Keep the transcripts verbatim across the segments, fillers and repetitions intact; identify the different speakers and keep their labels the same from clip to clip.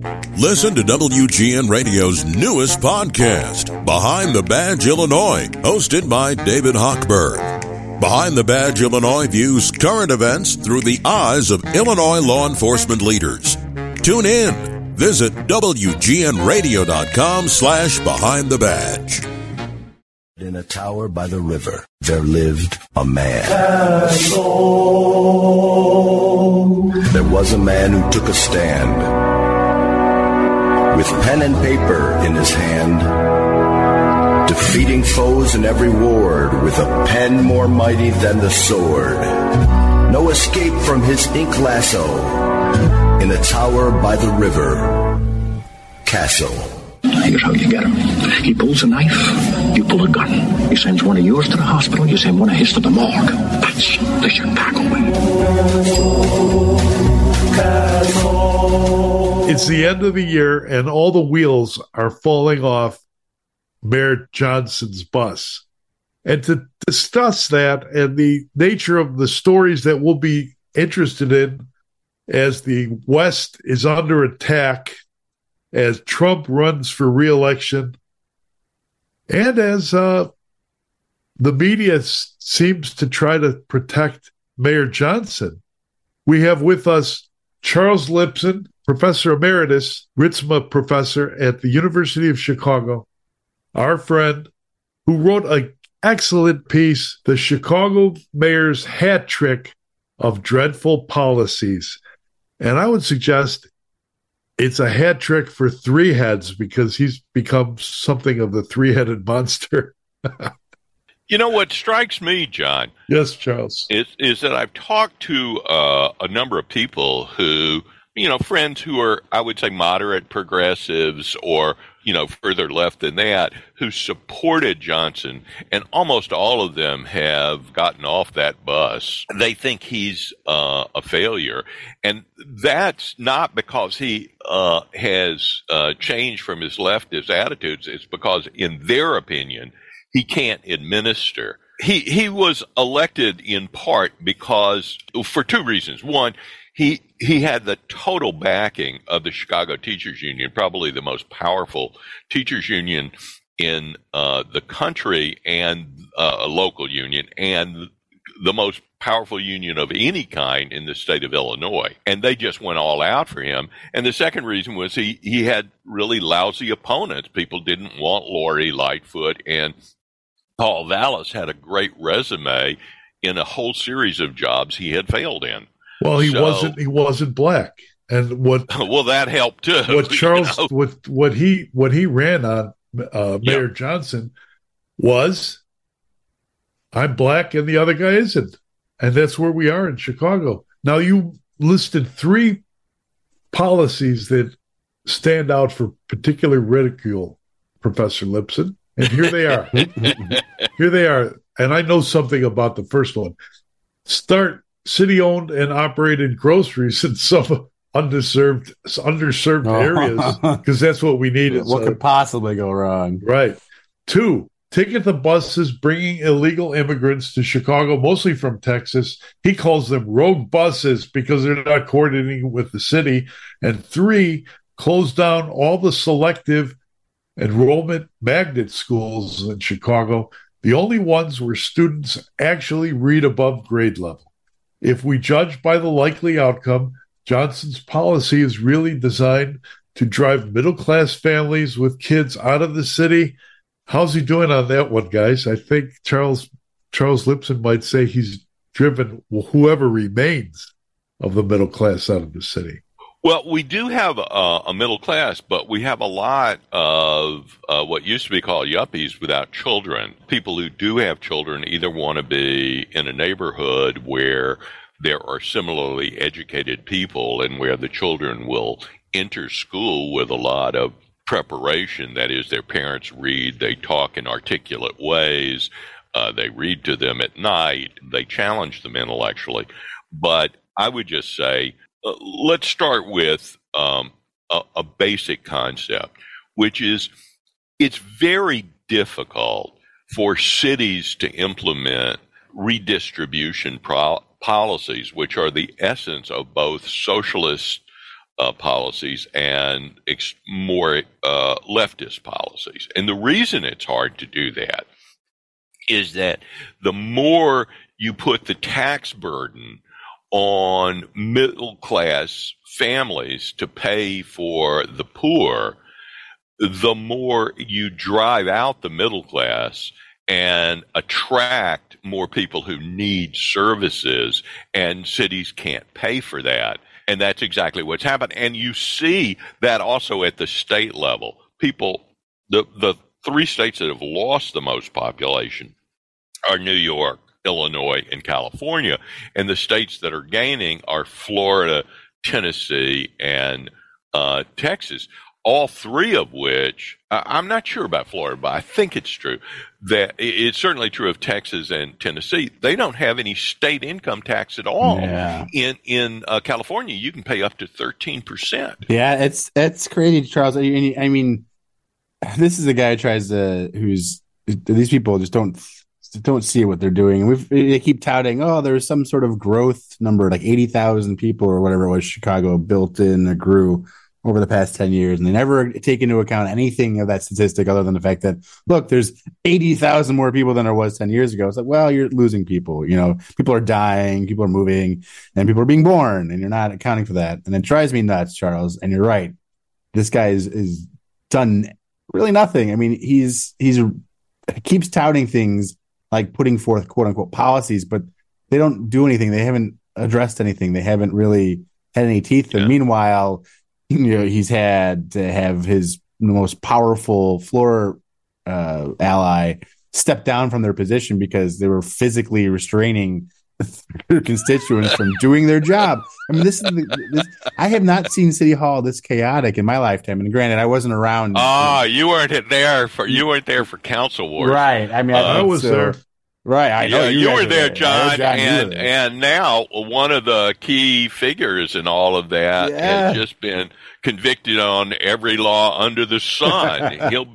Speaker 1: Listen to W G N Radio's newest podcast, Behind the Badge Illinois, hosted by David Hochberg. Behind the Badge Illinois views current events through the eyes of Illinois law enforcement leaders. Tune in. Visit W G N radio dot com slash behind the badge.
Speaker 2: In a tower by the river, there lived a man. There was a man who took a stand. With pen and paper in his hand, defeating foes in every ward with a pen more mighty than the sword. No escape from his ink lasso in a tower by the river, Castle.
Speaker 3: Here's how you get him. He pulls a knife, you pull a gun. He sends one of yours to the hospital, you send one of his to the morgue. That's the Chicago way.
Speaker 4: It's the end of the year, and all the wheels are falling off Mayor Johnson's bus. And to discuss that and the nature of the stories that we'll be interested in as the West is under attack, as Trump runs for re-election, and as uh, the media s- seems to try to protect Mayor Johnson, we have with us Charles Lipson, Professor Emeritus, Ritzma Professor at the University of Chicago, our friend, who wrote an excellent piece, The Chicago Mayor's Hat Trick of Dreadful Policies. And I would suggest it's a hat trick for three heads because he's become something of the three-headed monster.
Speaker 5: You know what strikes me, John?
Speaker 4: Yes, Charles.
Speaker 5: Is, is that I've talked to uh, a number of people who, you know, friends who are, I would say, moderate progressives or, you know, further left than that, who supported Johnson, and almost all of them have gotten off that bus. They think he's uh, a failure, and that's not because he uh, has uh, changed from his leftist attitudes. It's because, in their opinion, he can't administer. He he was elected in part because, for two reasons. One, he he had the total backing of the Chicago Teachers Union, probably the most powerful teachers union in uh, the country, and uh, a local union, and the most powerful union of any kind in the state of Illinois. And they just went all out for him. And the second reason was he, he had really lousy opponents. People didn't want Lori Lightfoot, and Paul Vallis had a great resume in a whole series of jobs he had failed in.
Speaker 4: Well, he
Speaker 5: So-
Speaker 4: wasn't. He wasn't black, and what
Speaker 5: Well, that helped too.
Speaker 4: what Charles
Speaker 5: you know?
Speaker 4: what what he what he ran on uh, Mayor
Speaker 5: Yeah.
Speaker 4: Johnson was, I'm black and the other guy isn't, and that's where we are in Chicago now. You listed three policies that stand out for particular ridicule, Professor Lipson, and here they are. Here they are, and I know something about the first one. Start city-owned and operated groceries in some underserved underserved
Speaker 6: Oh.
Speaker 4: areas, because that's what we need.
Speaker 6: What
Speaker 4: is,
Speaker 6: could
Speaker 4: uh,
Speaker 6: possibly go wrong?
Speaker 4: right. Two, ticket the buses bringing illegal immigrants to Chicago, mostly from Texas. He calls them rogue buses because they're not coordinating with the city. And three, close down all the selective enrollment magnet schools in Chicago, the only ones where students actually read above grade level. If we judge by the likely outcome, Johnson's policy is really designed to drive middle-class families with kids out of the city. How's he doing on that one, guys? I think Charles Charles Lipson might say he's driven whoever remains of the middle class out of the city.
Speaker 5: Well, we do have a, a middle class, but we have a lot of uh, what used to be called yuppies without children. People who do have children either want to be in a neighborhood where there are similarly educated people and where the children will enter school with a lot of preparation. That is, their parents read, they talk in articulate ways, uh, they read to them at night, they challenge them intellectually. But I would just say, Uh, let's start with um, a, a basic concept, which is it's very difficult for cities to implement redistribution pro- policies, which are the essence of both socialist uh, policies and ex- more uh, leftist policies. And the reason it's hard to do that is that the more you put the tax burden on middle-class families to pay for the poor, the more you drive out the middle class and attract more people who need services, and cities can't pay for that. And that's exactly what's happened. And you see that also at the state level. People, the, the three states that have lost the most population are New York, Illinois, and California. And the states that are gaining are Florida, Tennessee, and uh, Texas. All three of which, I'm not sure about Florida, but I think it's true that it's certainly true of Texas and Tennessee. They don't have any state income tax at all.
Speaker 6: Yeah.
Speaker 5: In in uh, California, you can pay up to thirteen percent.
Speaker 6: Yeah, it's it's crazy, Charles. I mean, this is a guy who tries to who's these people just don't don't see what they're doing. We've, they keep touting, oh, there's some sort of growth number, like eighty thousand people or whatever it was Chicago built in or grew over the past ten years. And they never take into account anything of that statistic other than the fact that, look, there's eighty thousand more people than there was ten years ago. It's like, well, you're losing people. You know, people are dying, people are moving, and people are being born, and you're not accounting for that. And it drives me nuts, Charles. And you're right. This guy is, is done really nothing. I mean, he's, he's keeps touting things like putting forth quote unquote policies, but they don't do anything. They haven't addressed anything. They haven't really had any teeth. Yeah. And meanwhile, you know, he's had to have his most powerful floor uh, ally step down from their position because they were physically restraining their constituents from doing their job. I mean, this is the, this, I have not seen City Hall this chaotic in my lifetime. And granted, I wasn't around.
Speaker 5: Oh, you weren't there for you weren't there for council wars,
Speaker 6: right? I mean, I,
Speaker 4: uh, I was
Speaker 6: so,
Speaker 4: there.
Speaker 6: Right, I know
Speaker 5: yeah,
Speaker 6: you,
Speaker 5: you were there,
Speaker 6: there,
Speaker 5: John,
Speaker 6: John
Speaker 5: and
Speaker 6: there.
Speaker 5: and now one of the key figures in all of that
Speaker 6: yeah.
Speaker 5: has just been convicted on every law under the sun. he'll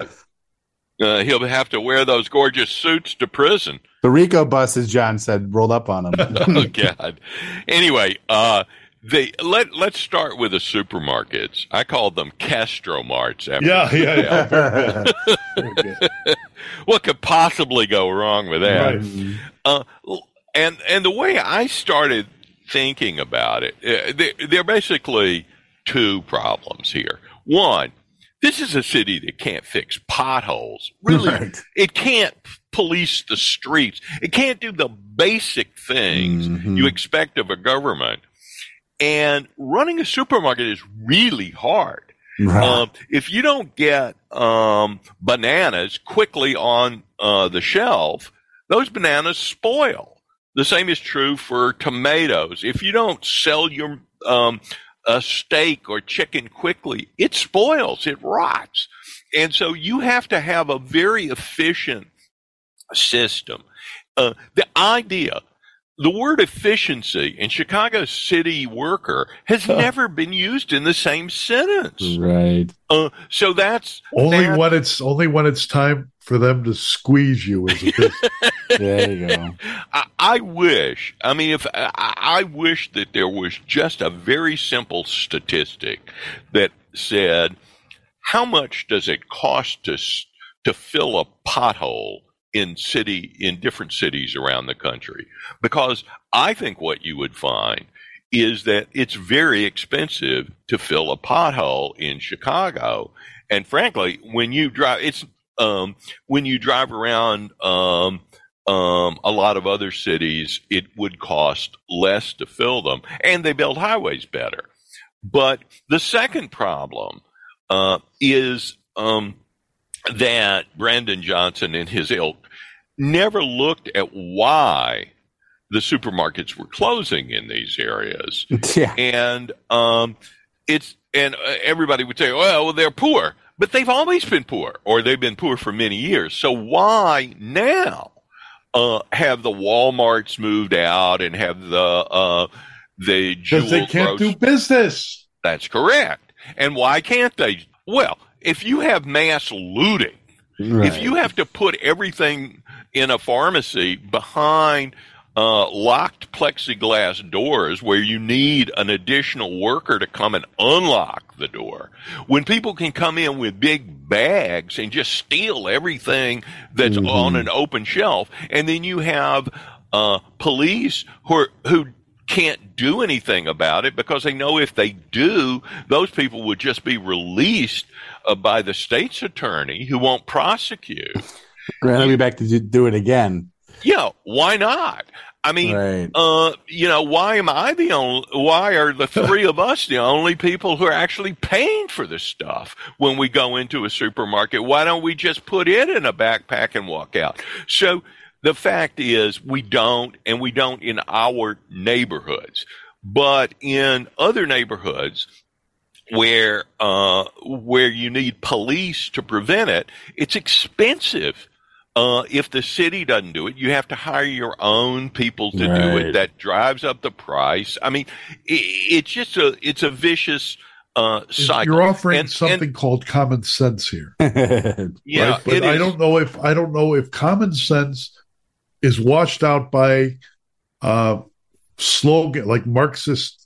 Speaker 5: uh, he'll have to wear those gorgeous suits to prison.
Speaker 6: The Rico bus, as John said, rolled up on him.
Speaker 5: Oh God! Anyway, uh, they let let's start with the supermarkets. I called them Castromarts. After
Speaker 4: yeah, yeah, yeah. Very good.
Speaker 5: What could possibly go wrong with that?
Speaker 4: Right.
Speaker 5: Uh, and and the way I started thinking about it, uh, there, there are basically two problems here. One, this is a city that can't fix potholes. Really,
Speaker 6: Right.
Speaker 5: It can't police the streets. It can't do the basic things
Speaker 6: Mhm.
Speaker 5: you expect of a government. And running a supermarket is really hard.
Speaker 6: Right.
Speaker 5: Um, if you don't get um, bananas quickly on uh, the shelf, those bananas spoil. The same is true for tomatoes. If you don't sell your um, a steak or chicken quickly, it spoils, it rots. And so you have to have a very efficient system. Uh, the idea, the word efficiency in Chicago city worker has never been used in the same sentence.
Speaker 6: Right.
Speaker 5: Uh, so that's
Speaker 4: Only
Speaker 5: that,
Speaker 4: when it's only when it's time for them to squeeze you as a business.
Speaker 6: There you go.
Speaker 5: I, I wish. I mean, if I, I wish that there was just a very simple statistic that said, how much does it cost to to fill a pothole in city in different cities around the country? Because I think what you would find is that it's very expensive to fill a pothole in Chicago. And frankly, when you drive, it's um, when you drive around um, um, a lot of other cities, it would cost less to fill them, and they build highways better. But the second problem uh, is um, that Brandon Johnson and his ilk never looked at why the supermarkets were closing in these areas.
Speaker 6: Yeah.
Speaker 5: And um, it's and uh, everybody would say, well, well, they're poor. But they've always been poor, or they've been poor for many years. So why now uh, have the Walmarts moved out and have the uh, the jewel
Speaker 4: Because they can't
Speaker 5: grocery-
Speaker 4: do business.
Speaker 5: That's correct. And why can't they? Well, if you have mass looting,
Speaker 6: Right.
Speaker 5: if you have to put everything in a pharmacy behind uh, locked plexiglass doors where you need an additional worker to come and unlock the door. When people can come in with big bags and just steal everything that's mm-hmm. on an open shelf, and then you have uh, police who are, who can't do anything about it because they know if they do, those people would just be released uh, by the state's attorney who won't prosecute.
Speaker 6: Right, I'll be back to do it again.
Speaker 5: Yeah, why not? I mean, right. uh, you know, why am I the only, why are the three of us the only people who are actually paying for this stuff when we go into a supermarket? Why don't we just put it in a backpack and walk out? So the fact is we don't, and we don't in our neighborhoods, but in other neighborhoods where, uh, where you need police to prevent it, it's expensive. Uh, if the city doesn't do it, you have to hire your own people to right. do it. That drives up the price. I mean, it, it's just a it's a vicious uh, cycle.
Speaker 4: You're offering
Speaker 5: and,
Speaker 4: something
Speaker 5: and,
Speaker 4: called common sense here.
Speaker 5: Yeah,
Speaker 4: right? But I don't know if I don't know if common sense is washed out by uh, slogan like Marxist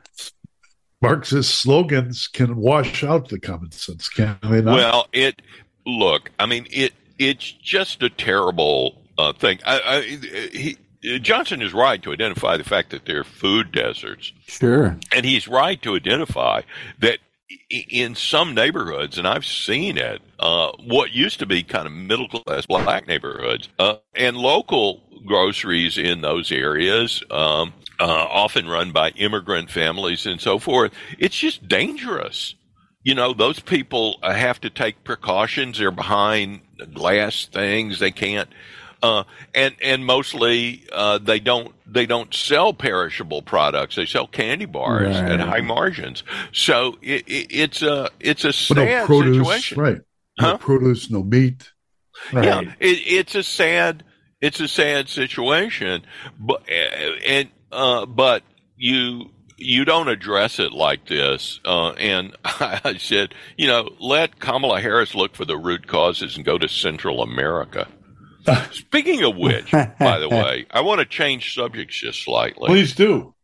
Speaker 4: Marxist slogans can wash out the common sense. Can they not?
Speaker 5: Well, it look. I mean it. It's just a terrible uh, thing. I, I, he, Johnson is right to identify the fact that they're food deserts.
Speaker 6: Sure.
Speaker 5: And he's right to identify that in some neighborhoods, and I've seen it, uh, what used to be kind of middle-class black neighborhoods, uh, and local groceries in those areas, um, uh, often run by immigrant families and so forth, it's just dangerous. You know, those people uh, have to take precautions. They're behind glass things. They can't, uh, and and mostly uh, they don't they don't sell perishable products. They sell candy bars right. at high margins. So it, it, it's a it's a sad
Speaker 4: no produce,
Speaker 5: situation,
Speaker 4: right? No
Speaker 5: huh?
Speaker 4: produce, no meat.
Speaker 5: Right. Yeah, it, it's a sad it's a sad situation, but and uh, but you. You don't address it like this. Uh, and I said, you know, let Kamala Harris look for the root causes and go to Central America. Speaking of which, by the way, I want to change subjects just slightly.
Speaker 4: Please do.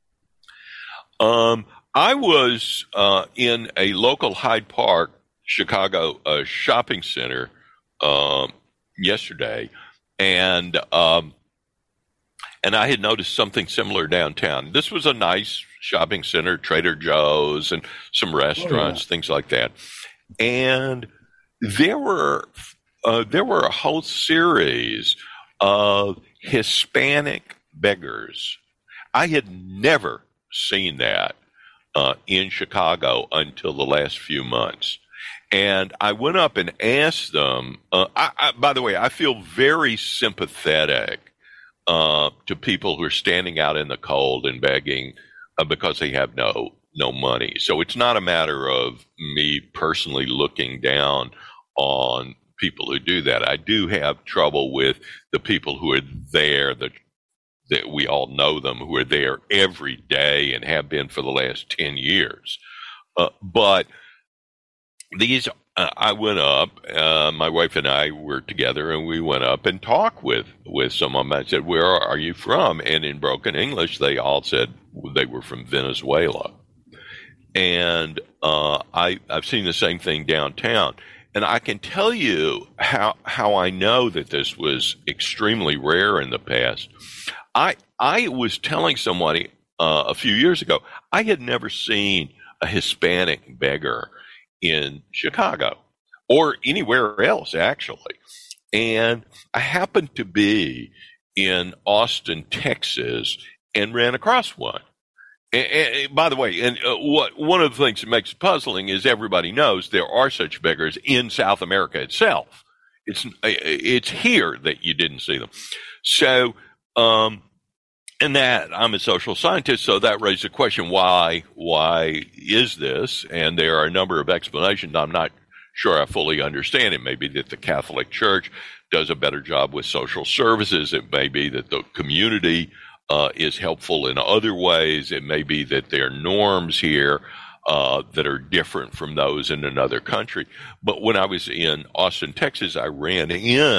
Speaker 5: Um, I was uh, in a local Hyde Park, Chicago uh, shopping center um, yesterday, and um, and I had noticed something similar downtown. This was a nice shopping center, Trader Joe's, and some restaurants, oh, yeah. things like that. And there were uh, there were a whole series of Hispanic beggars. I had never seen that uh, in Chicago until the last few months. And I went up and asked them. Uh, I, I, by the way, I feel very sympathetic uh, to people who are standing out in the cold and begging. Uh, because they have no no money. So it's not a matter of me personally looking down on people who do that. I do have trouble with the people who are there, that that we all know them, who are there every day and have been for the last ten years. Uh, but these, uh, I went up, uh, my wife and I were together, and we went up and talked with, with some of them. I said, where are you from? And in broken English, they all said they were from Venezuela. And uh, I, I've seen the same thing downtown. And I can tell you how how I know that this was extremely rare in the past. I I was telling somebody uh, a few years ago, I had never seen a Hispanic beggar in Chicago or anywhere else, actually. And I happened to be in Austin, Texas, and ran across one. And, and, by the way, and uh, what one of the things that makes it puzzling is everybody knows there are such beggars in South America itself. It's it's here that you didn't see them. So, um, and that I'm a social scientist, so that raised the question: why why is this? And there are a number of explanations. I'm not sure I fully understand. It may be that the Catholic Church does a better job with social services. It may be that the community Uh, is helpful in other ways. It may be that there are norms here uh, that are different from those in another country. But when I was in Austin, Texas, I ran in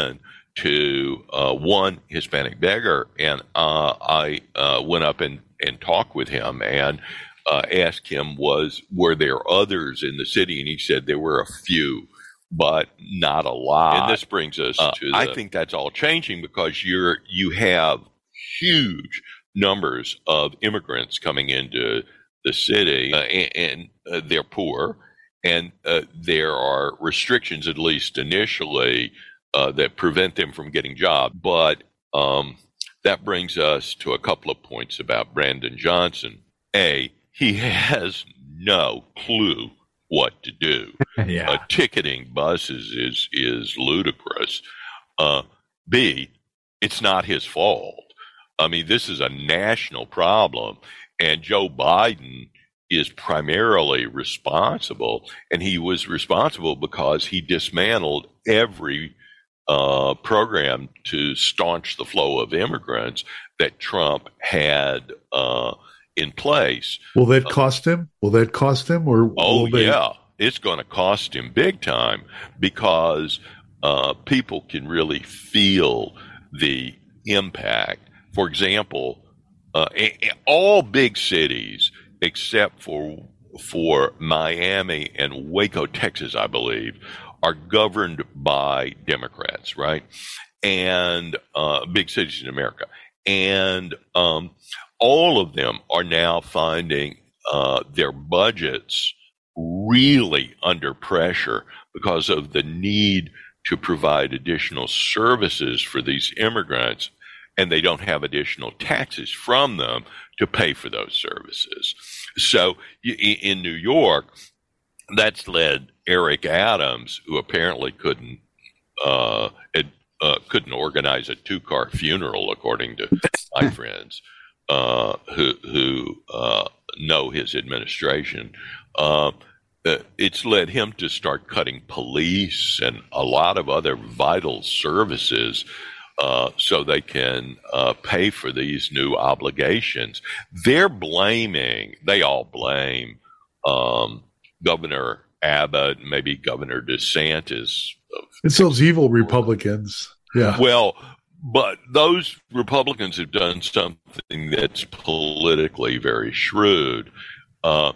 Speaker 5: to uh, one Hispanic beggar, and uh, I uh, went up and, and talked with him and uh, asked him, was were there others in the city? And he said there were a few, but not a lot. And this brings us uh, to the, I think that's all changing because you're you have huge numbers of immigrants coming into the city, uh, and, and uh, they're poor, and uh, there are restrictions, at least initially, uh, that prevent them from getting jobs. But um, that brings us to a couple of points about Brandon Johnson. A, he has no clue what to do. yeah. Uh, ticketing buses is is ludicrous. Uh, B, it's not his fault. I mean, this is a national problem, and Joe Biden is primarily responsible, and he was responsible because he dismantled every uh, program to staunch the flow of immigrants that Trump had uh, in place.
Speaker 4: Will that cost him? Will that cost him? Or
Speaker 5: oh,
Speaker 4: they...
Speaker 5: yeah. It's going to cost him big time because uh, people can really feel the impact. For example, uh, all big cities except for for Miami and Waco, Texas, I believe, are governed by Democrats, right? And uh, big cities in America. And um, all of them are now finding uh, their budgets really under pressure because of the need to provide additional services for these immigrants, and they don't have additional taxes from them to pay for those services. So in New York, that's led Eric Adams, who apparently couldn't uh, it, uh, couldn't organize a two-car funeral, according to my friends uh, who who uh, know his administration. Uh, it's led him to start cutting police and a lot of other vital services uh, so they can uh, pay for these new obligations. They're blaming, they all blame um, Governor Abbott, maybe Governor DeSantis.
Speaker 4: It's those evil Republicans. Yeah.
Speaker 5: Well, but those Republicans have done something that's politically very shrewd. Uh,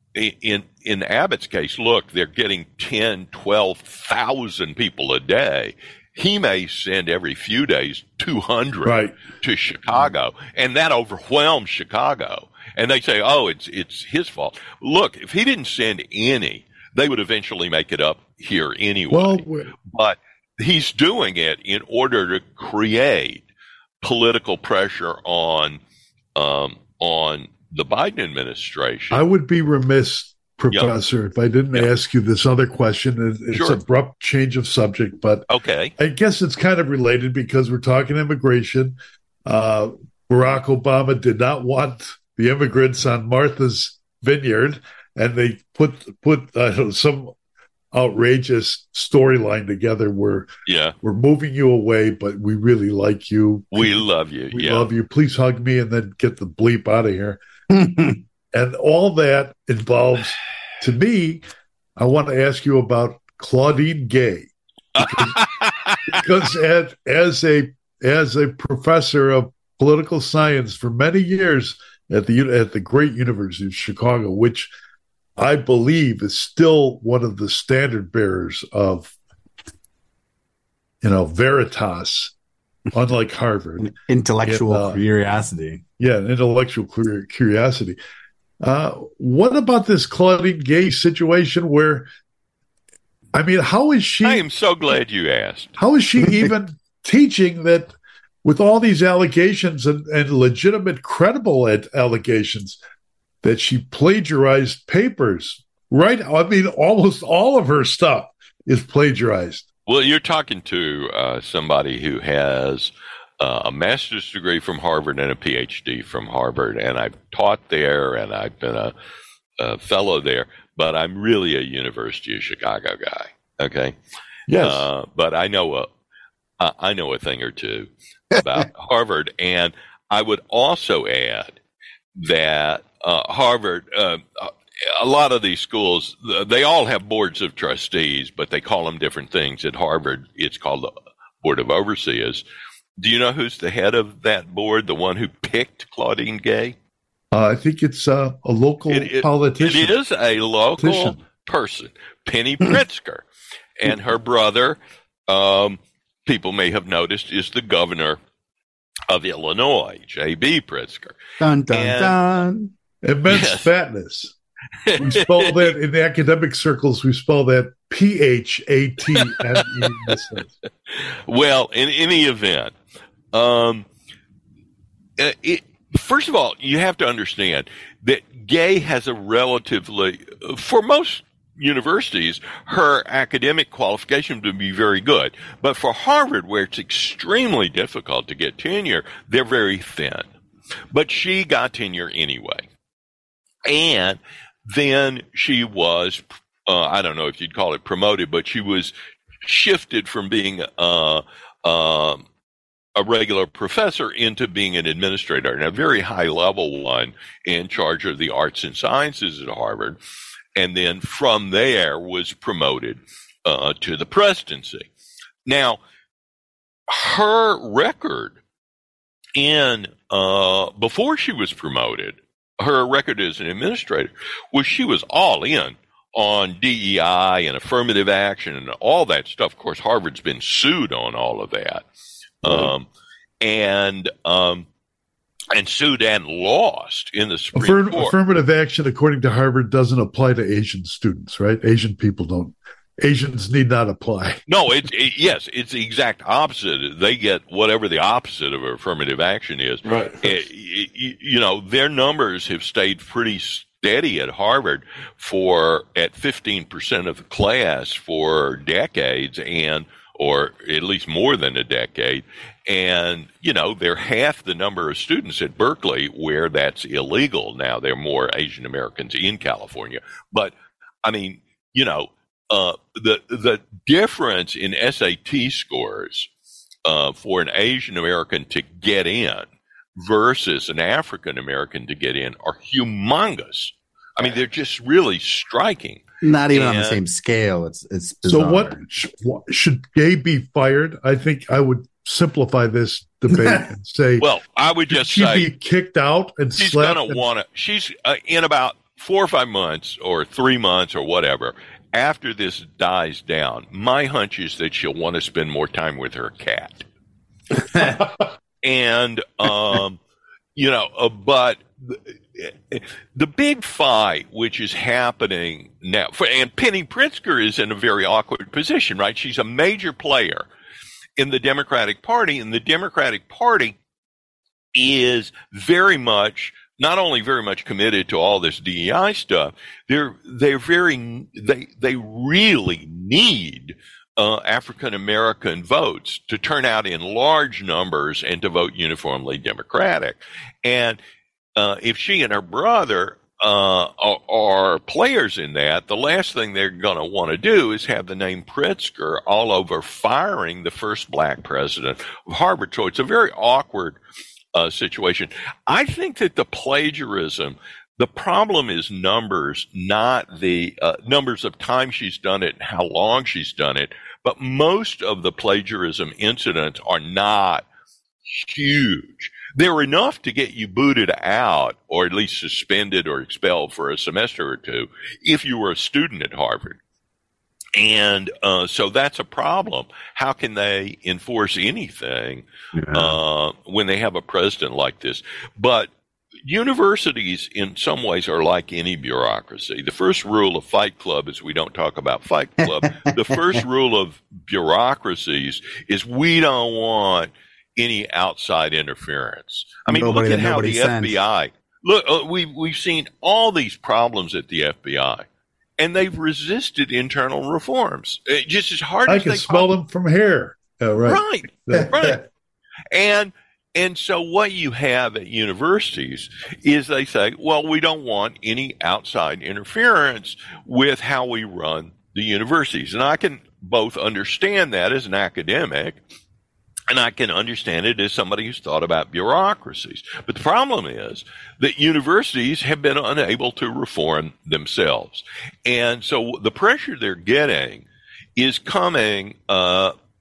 Speaker 5: in in Abbott's case, look, they're getting ten, twelve thousand people a day. He may send every few days two hundred
Speaker 4: right.
Speaker 5: to Chicago, and that overwhelms Chicago. And they say, oh, it's it's his fault. Look, if he didn't send any, they would eventually make it up here anyway. Well, but he's doing it in order to create political pressure on um, on the Biden administration.
Speaker 4: I would be remiss, Professor, yep. if I didn't yep. ask you this other question. It's
Speaker 5: sure.
Speaker 4: an abrupt change of subject, but
Speaker 5: okay.
Speaker 4: I guess it's kind of related because we're talking immigration. Uh, Barack Obama did not want the immigrants on Martha's Vineyard, and they put put uh, some outrageous storyline together where
Speaker 5: yeah.
Speaker 4: we're moving you away, but we really like you.
Speaker 5: We love you.
Speaker 4: We
Speaker 5: yeah.
Speaker 4: love you. Please hug me and then get the bleep out of here. And all that involves, to me, I want to ask you about Claudine Gay. Because, because as, as a as a professor of political science for many years at the at the great University of Chicago, which I believe is still one of the standard bearers of, you know, Veritas, unlike Harvard.
Speaker 6: Intellectual
Speaker 4: and, uh,
Speaker 6: curiosity.
Speaker 4: Yeah, intellectual curiosity. Uh, what about this Claudine Gay situation where, I mean, how is she?
Speaker 5: I am so glad you asked.
Speaker 4: How is she even teaching that with all these allegations and, and legitimate, credible allegations that she plagiarized papers, right? I mean, almost all of her stuff is plagiarized.
Speaker 5: Well, you're talking to uh, somebody who has uh, a master's degree from Harvard and a P H D from Harvard, and I've taught there, and I've been a, a fellow there, but I'm really a University of Chicago guy, okay?
Speaker 4: Yes.
Speaker 5: Uh, but I know a, I know a thing or two about Harvard, and I would also add that uh, Harvard, uh, a lot of these schools, they all have boards of trustees, but they call them different things. At Harvard, it's called the Board of Overseers. Do you know who's the head of that board, the one who picked Claudine Gay?
Speaker 4: Uh, I think it's uh, a local
Speaker 5: it, it,
Speaker 4: politician.
Speaker 5: It is a local
Speaker 4: politician.
Speaker 5: person, Penny Pritzker. And her brother, um, people may have noticed, is the governor of Illinois, J B. Pritzker.
Speaker 6: Dun, dun,
Speaker 5: and,
Speaker 6: dun.
Speaker 4: Immense yes. fatness. We spell that in the academic circles, we spell that P H A T N E S S.
Speaker 5: Well, in any event, um, it, first of all, you have to understand that Gay has a relatively, for most universities, her academic qualification to be very good. But for Harvard, where it's extremely difficult to get tenure, they're very thin. But she got tenure anyway. And then she was, uh, I don't know if you'd call it promoted, but she was shifted from being uh, uh, a regular professor into being an administrator, and a very high-level one in charge of the arts and sciences at Harvard. And then from there was promoted uh, to the presidency. Now, her record in uh, before she was promoted, her record as an administrator was she was all in on D E I and affirmative action and all that stuff. Of course, Harvard's been sued on all of that, mm-hmm. um, and um, and sued and lost in the Supreme
Speaker 4: Affirm-
Speaker 5: Court.
Speaker 4: Affirmative action, according to Harvard, doesn't apply to Asian students, right? Asian people don't. Asians need not apply.
Speaker 5: No, it's it, yes, it's the exact opposite. They get whatever the opposite of affirmative action is.
Speaker 4: Right.
Speaker 5: It, it, you know, their numbers have stayed pretty steady at Harvard for at fifteen percent of the class for decades, and or at least more than a decade. And, you know, they're half the number of students at Berkeley where that's illegal. Now there are more Asian Americans in California. But, I mean, you know, uh, the the difference in S A T scores uh, for an Asian American to get in versus an African American to get in are humongous. I mean, they're just really striking.
Speaker 6: Not even
Speaker 5: and,
Speaker 6: on the same scale. It's it's bizarre.
Speaker 4: So what sh- should Gay be fired? I think I would simplify this debate and say,
Speaker 5: well, I would just
Speaker 4: should
Speaker 5: say
Speaker 4: she be kicked out and
Speaker 5: she's
Speaker 4: slapped.
Speaker 5: going to want to. She's uh, in about four or five months or three months or whatever. After this dies down, my hunch is that she'll want to spend more time with her cat. and, um, you know, uh, but the, the big fight, which is happening now, for, and Penny Pritzker is in a very awkward position, right? She's a major player in the Democratic Party, and the Democratic Party is very much not only very much committed to all this D E I stuff, they're they're very they they really need uh, African American votes to turn out in large numbers and to vote uniformly Democratic. And uh, if she and her brother uh, are, are players in that, the last thing they're going to want to do is have the name Pritzker all over firing the first black president of Harvard. So it's a very awkward Uh, situation. I think that the plagiarism, the problem is numbers, not the uh, numbers of time she's done it and how long she's done it. But most of the plagiarism incidents are not huge. They're enough to get you booted out or at least suspended or expelled for a semester or two if you were a student at Harvard. And uh, so that's a problem. How can they enforce anything yeah. uh, when they have a president like this? But universities, in some ways, are like any bureaucracy. The first rule of Fight Club is we don't talk about Fight Club. The first rule of bureaucracies is we don't want any outside interference. I mean, nobody look at how the sends. F B I look. Uh, we we've seen all these problems at the F B I. And they've resisted internal reforms it, just as hard
Speaker 4: I
Speaker 5: as
Speaker 4: can
Speaker 5: they
Speaker 4: smell
Speaker 5: possibly.
Speaker 4: them from here. Oh, right,
Speaker 5: right, right. And and so what you have at universities is they say, well, we don't want any outside interference with how we run the universities, and I can both understand that as an academic. And I can understand it as somebody who's thought about bureaucracies. But the problem is that universities have been unable to reform themselves. And so the pressure they're getting is coming, uh,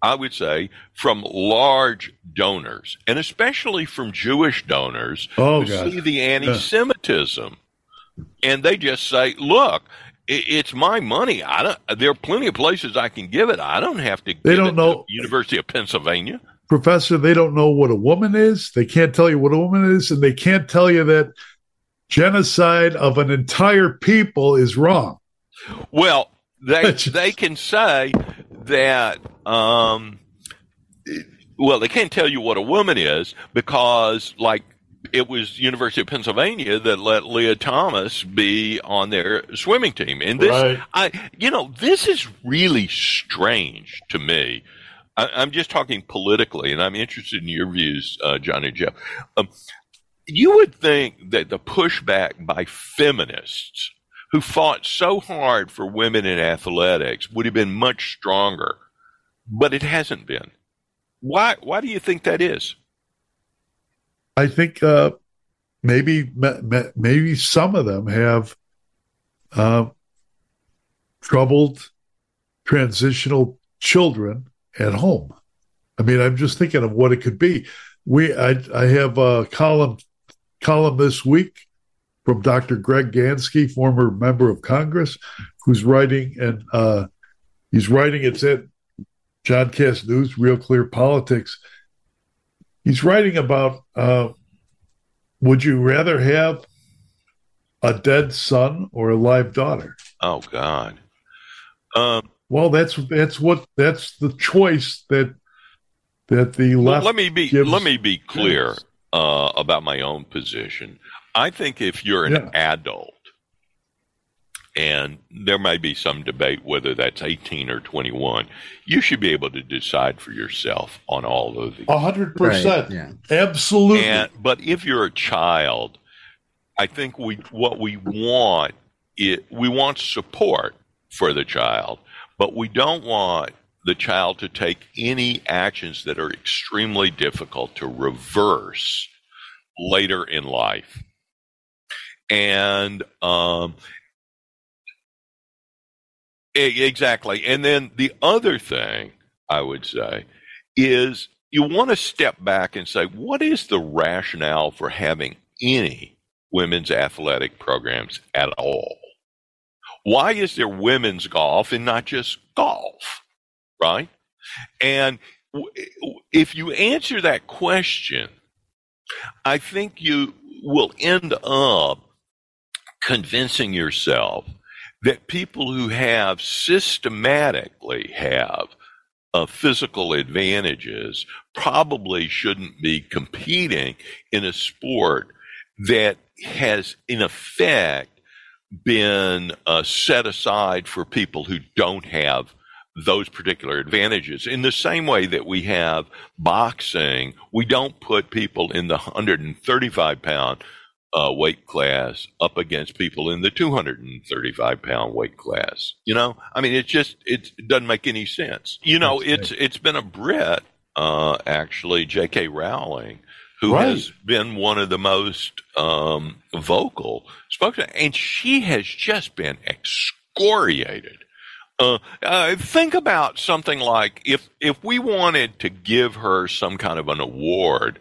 Speaker 5: I would say, from large donors, and especially from Jewish donors
Speaker 4: oh,
Speaker 5: who
Speaker 4: God.
Speaker 5: see the anti-Semitism, yeah. and they just say, "Look, it, it's my money. I don't. There are plenty of places I can give it. I don't have to
Speaker 4: they
Speaker 5: give
Speaker 4: don't
Speaker 5: it
Speaker 4: know.
Speaker 5: to the University of Pennsylvania."
Speaker 4: Professor, they don't know what a woman is. They can't tell you what a woman is, and they can't tell you that genocide of an entire people is wrong.
Speaker 5: Well, they they can say that. Um, well, they can't tell you what a woman is because, like, it was University of Pennsylvania that let Leah Thomas be on their swimming team, and this,
Speaker 4: right.
Speaker 5: I, you know, this is really strange to me. I, I'm just talking politically, and I'm interested in your views, uh, John and Jeff. Um, you would think that the pushback by feminists who fought so hard for women in athletics would have been much stronger, but it hasn't been. Why? Why do you think that is?
Speaker 4: I think uh, maybe maybe some of them have uh, troubled transitional children at home. I mean, I'm just thinking of what it could be. We I, I have a column column this week from Doctor Greg Gansky, former member of Congress, who's writing, and uh, he's writing, it's at John Cass News, Real Clear Politics. He's writing about, uh, would you rather have a dead son or a live daughter?
Speaker 5: Oh, God. Um,
Speaker 4: well, that's that's what that's the choice that that the left.
Speaker 5: Well, let me be
Speaker 4: gives.
Speaker 5: let me be clear uh, about my own position. I think if you're an
Speaker 4: yeah.
Speaker 5: adult, and there may be some debate whether that's eighteen or twenty-one, you should be able to decide for yourself on all of these.
Speaker 4: A hundred percent,
Speaker 6: yeah,
Speaker 4: absolutely.
Speaker 5: And, but if you're a child, I think we what we want it we want support for the child, but we don't want the child to take any actions that are extremely difficult to reverse later in life. And um, exactly. And then the other thing I would say is you want to step back and say, what is the rationale for having any women's athletic programs at all? Why is there women's golf and not just golf, right? And if you answer that question, I think you will end up convincing yourself that people who have systematically have uh, physical advantages probably shouldn't be competing in a sport that has, in effect, been uh, set aside for people who don't have those particular advantages. In the same way that we have boxing, we don't put people in the one hundred thirty-five pound uh, weight class up against people in the two hundred thirty-five pound weight class. You know, I mean, it just it doesn't make any sense. You know, That's it's right. It's been a Brit, uh, actually, J K Rowling, who right. has been one of the most um, vocal spokesmen, and she has just been excoriated. Uh, uh, think about something like if if we wanted to give her some kind of an award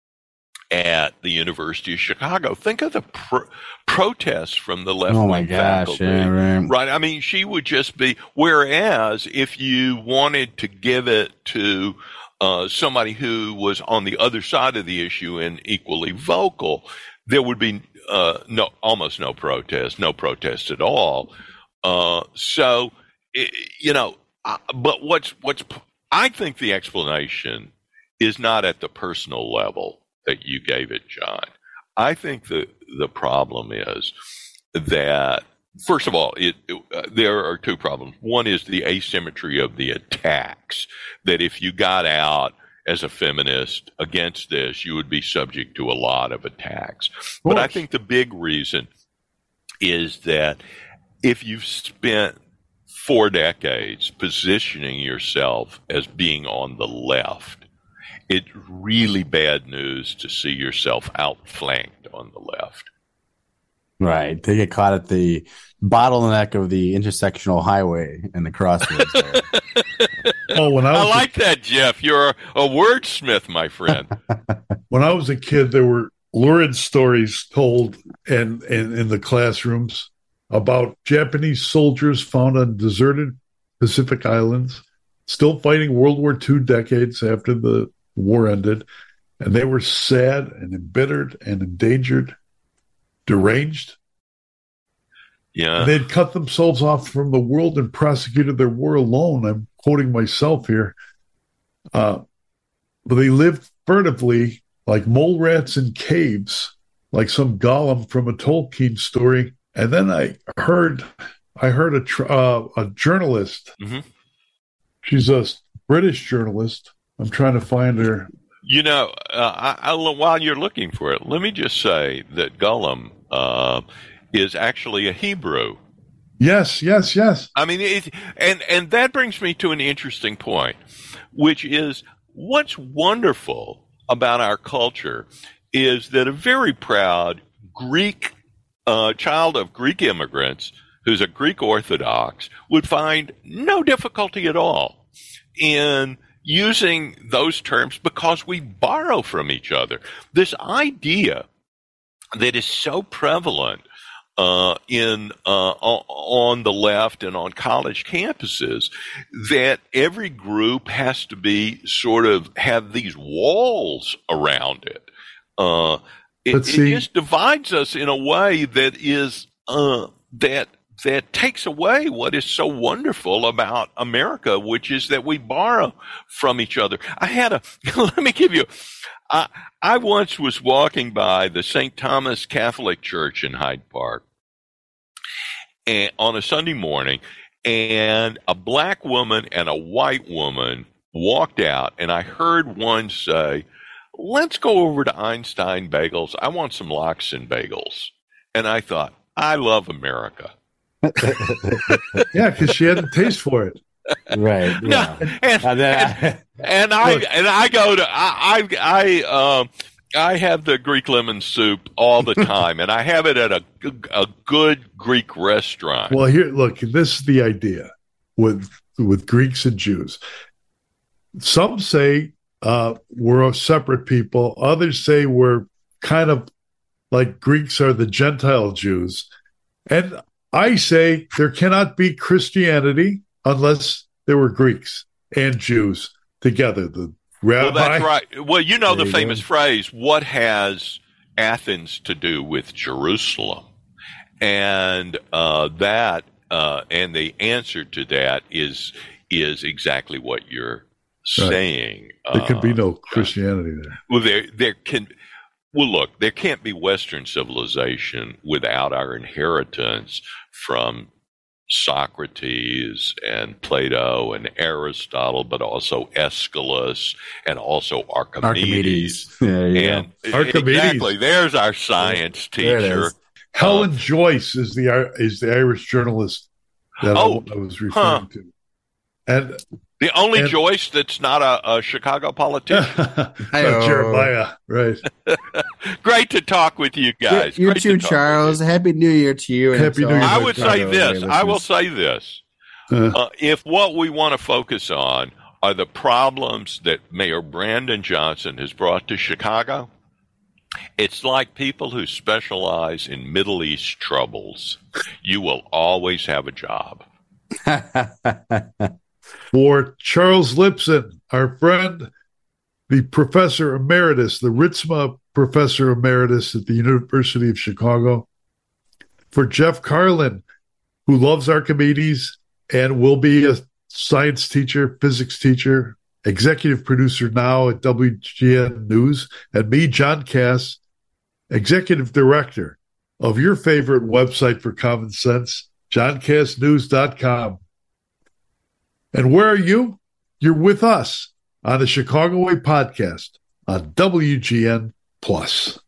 Speaker 5: at the University of Chicago, think of the pro- protests from the left-wing
Speaker 6: oh my gosh,
Speaker 5: faculty,
Speaker 6: yeah, right.
Speaker 5: right? I mean, she would just be. Whereas if you wanted to give it to uh, somebody who was on the other side of the issue and equally vocal, there would be uh, no almost no protest, no protest at all. Uh, so. You know, but what's what's I think the explanation is not at the personal level that you gave it, John. I think the the problem is that, first of all, it, it, uh, there are two problems. One is the asymmetry of the attacks, that if you got out as a feminist against this, you would be subject to a lot of attacks. But I think the big reason is that if you've spent four decades positioning yourself as being on the left, it's really bad news to see yourself outflanked on the left.
Speaker 6: Right. They get caught at the bottleneck of the intersectional highway and the crossroads there.
Speaker 4: Oh, when I was
Speaker 5: I like a, that, Jeff. You're a, a wordsmith, my friend.
Speaker 4: When I was a kid, there were lurid stories told in, in, in the classrooms about Japanese soldiers found on deserted Pacific islands, still fighting World War Two decades after the war ended. And they were sad and embittered and endangered, deranged.
Speaker 5: Yeah.
Speaker 4: And they'd cut themselves off from the world and prosecuted their war alone. I'm quoting myself here. Uh, but they lived furtively like mole rats in caves, like some golem from a Tolkien story. And then I heard, I heard a tr- uh, a journalist.
Speaker 5: Mm-hmm.
Speaker 4: She's a British journalist. I'm trying to find her.
Speaker 5: You know, uh, I, I, while you're looking for it, let me just say that Gollum uh, is actually a Hebrew.
Speaker 4: Yes, yes, yes.
Speaker 5: I mean, it, and and that brings me to an interesting point, which is what's wonderful about our culture is that a very proud Greek uh, child of Greek immigrants who's a Greek Orthodox would find no difficulty at all in using those terms because we borrow from each other. This idea that is so prevalent uh, in uh, on the left and on college campuses that every group has to be sort of have these walls around it. Uh, it, it just divides us in a way that is uh, that. that takes away what is so wonderful about America, which is that we borrow from each other. I had a, let me give you, I, I once was walking by the Saint Thomas Catholic Church in Hyde Park and, on a Sunday morning, and a black woman and a white woman walked out, and I heard one say, "Let's go over to Einstein Bagels. I want some lox and bagels." And I thought, I love America.
Speaker 4: Yeah, because she had a taste for it,
Speaker 6: right? Yeah.
Speaker 5: No, and, and, and I and I go to I I I, um, I have the Greek lemon soup all the time, and I have it at a a good Greek restaurant.
Speaker 4: Well, here, look, this is the idea with with Greeks and Jews. Some say uh, we're a separate people. Others say we're kind of like Greeks are the Gentile Jews, and I say there cannot be Christianity unless there were Greeks and Jews together. The rabbi,
Speaker 5: well, that's right. Well, you know the
Speaker 4: you
Speaker 5: famous
Speaker 4: go.
Speaker 5: phrase, "What has Athens to do with Jerusalem?" And uh, that, uh, and the answer to that is is exactly what you're
Speaker 4: right.
Speaker 5: saying.
Speaker 4: There can be no
Speaker 5: uh,
Speaker 4: Christianity there.
Speaker 5: Well, there there can. Well, look, there can't be Western civilization without our inheritance from Socrates and Plato and Aristotle, but also Aeschylus and also Archimedes.
Speaker 6: Archimedes. Yeah, yeah.
Speaker 5: And
Speaker 4: Archimedes.
Speaker 5: Exactly. There's our science
Speaker 6: There it
Speaker 5: teacher.
Speaker 6: is.
Speaker 4: Helen
Speaker 5: Um,
Speaker 4: Joyce is the is the Irish journalist that
Speaker 5: Oh,
Speaker 4: I, I was referring
Speaker 5: huh.
Speaker 4: to, and
Speaker 5: The only
Speaker 4: and,
Speaker 5: Joyce that's not a, a Chicago politician.
Speaker 4: Not Jeremiah, right?
Speaker 5: Great to talk with you guys.
Speaker 6: You
Speaker 5: Great
Speaker 6: too,
Speaker 5: to talk
Speaker 6: Charles.
Speaker 5: with you.
Speaker 6: Happy New Year to you. and
Speaker 4: Happy
Speaker 6: to
Speaker 4: New
Speaker 6: all
Speaker 4: Year.
Speaker 5: I
Speaker 6: the
Speaker 5: would say
Speaker 6: Chicago
Speaker 5: this. I will
Speaker 6: listeners.
Speaker 5: say this.
Speaker 4: Uh,
Speaker 5: Uh, if what we want to focus on are the problems that Mayor Brandon Johnson has brought to Chicago, it's like people who specialize in Middle East troubles. You will always have a job.
Speaker 4: for Charles Lipson, our friend, the professor emeritus, the Ritzma professor emeritus at the University of Chicago, for Jeff Carlin, who loves Archimedes and will be a science teacher, physics teacher, executive producer now at W G N News, and me, John Cass, executive director of your favorite website for common sense, john cass news dot com. And where are you? You're with us on the Chicago Way podcast on W G N Plus.